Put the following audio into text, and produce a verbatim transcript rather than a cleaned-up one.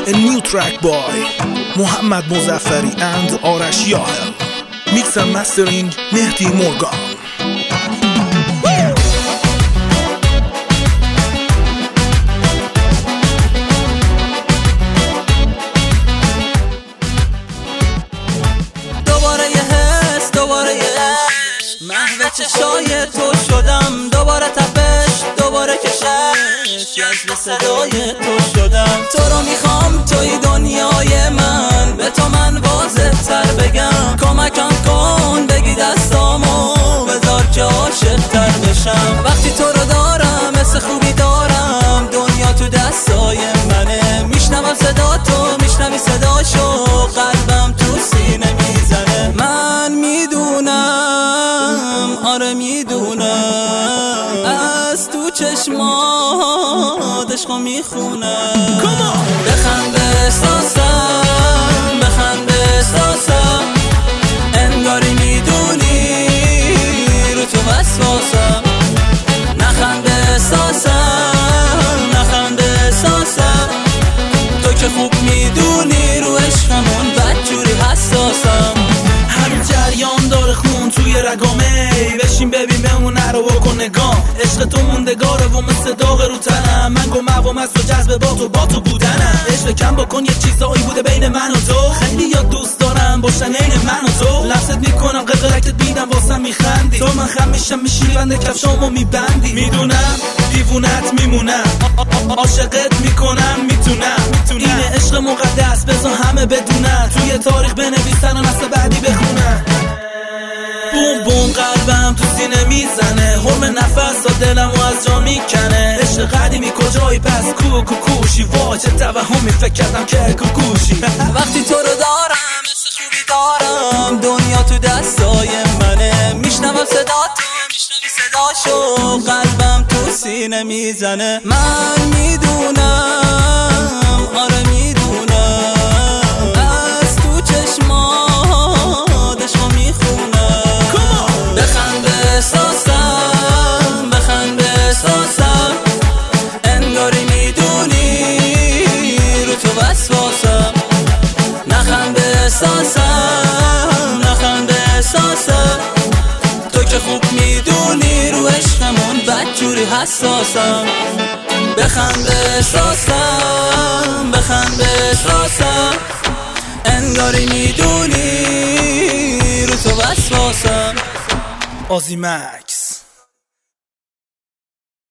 A new track by Mohammad Muzaffari and Arash Yahel. Mix and mastering Mehdi Morgan. دوباره یه حس، دوباره یه عشق، محو چشای تو شدم. دوباره تپش، دوباره کشش، جذب صدای تو شدم. تو رو میخوام توی دنیای من، به تو من واضح تر بگم. کمکم کن بگی دستامو بذار که عاشق تر بشم. وقتی تو رو دارم مثل خوبی دارم، دنیا تو دستای منه. میشنوم صدا تو، میشنوی صداشو، قلبم تو سینه میزنه. من میدونم، آره میدونم، از تو چشمات عشقو میخونم. بخند به احساسم، بخند به احساسم، انگاری میدونی رو تو وسواسم. نخند به احساسم، نخند به احساسم، تو که خوب میدونی رو عشقمون بدجوری حساسم. هنوز جریان داره خون توی رگامه، بشین ببین بمونه رو بکن نگاه. عشق تو موندگاره و مثل داغ رو تنم. من گم مقام است و جذب با تو با تو بودنم. عشق کم بکن یه چیزایی بوده بین من و تو. خیلی یا دوست دارم باشن عین من و تو. لمست میکنم قلقلکت میدم واسم میخندی. تو من خم میشم میشینی بنده کفشامو میبندی. میدونم دیوونت میمونم، عاشقت میکنم میتونم. اینه عشق مقدس بذار همه بدونن، توی تاریخ بنویسن و نسل بعدی بخونن. بوم بوم قلبم تو سینه میزنه، حرم نفس ها دلمو از جا میکنه. عشق قدیمی کجایی پس کو کو کوشی، وا چه توهمی فکر کردم که کوکوشی. وقتی تو رو دارم مثل خوبی دارم، دنیا تو دستای منه. میشنوم صدا تو، میشنوی صداشو، قلبم تو سینه میزنه. من میدونم، آره میدونم، از تو چشمات عشقو میخونم. بخند به احساسم، بخند به احساسم، انگاری میدونی رو تو وسواسم. نخند به احساسم، نخند به احساسم، تو که خوب میدونی رو عشقمون بدجوری حساسم. بخند به احساسم، بخند به احساسم، انگاری میدونی رو تو وسواسم. آزیمک